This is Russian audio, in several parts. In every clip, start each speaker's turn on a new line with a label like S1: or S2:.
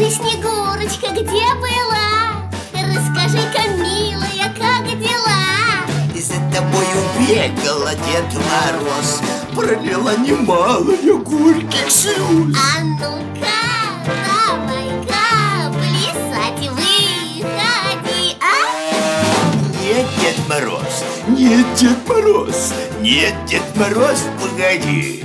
S1: Скажи, Снегурочка, где была? Расскажи-ка, милая, как дела?
S2: За тобою бегала Дед Мороз, пролила немалая горьких слез.
S1: А ну-ка, давай-ка плясать выходи, а?
S2: Нет, Дед Мороз, нет, Дед Мороз, нет, Дед Мороз, погоди.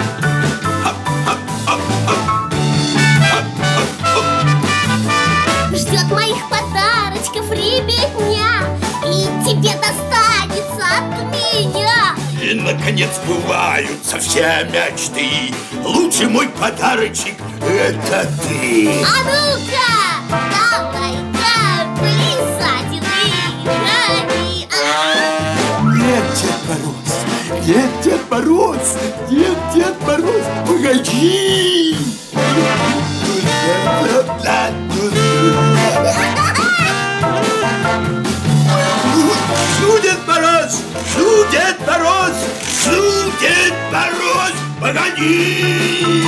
S1: Ждет моих подарочков ребятня, и тебе достанется от меня.
S2: И, наконец, сбываются все мечты. Лучший мой подарочек — это ты.
S1: А ну-ка, давай-ка плясать выходи, а?
S2: Нет, Дед Мороз, нет, Дед Мороз, нет, Дед Мороз, погоди. Шу, Дед Мороз, шу, Дед Мороз, шу, Дед Мороз, погоди.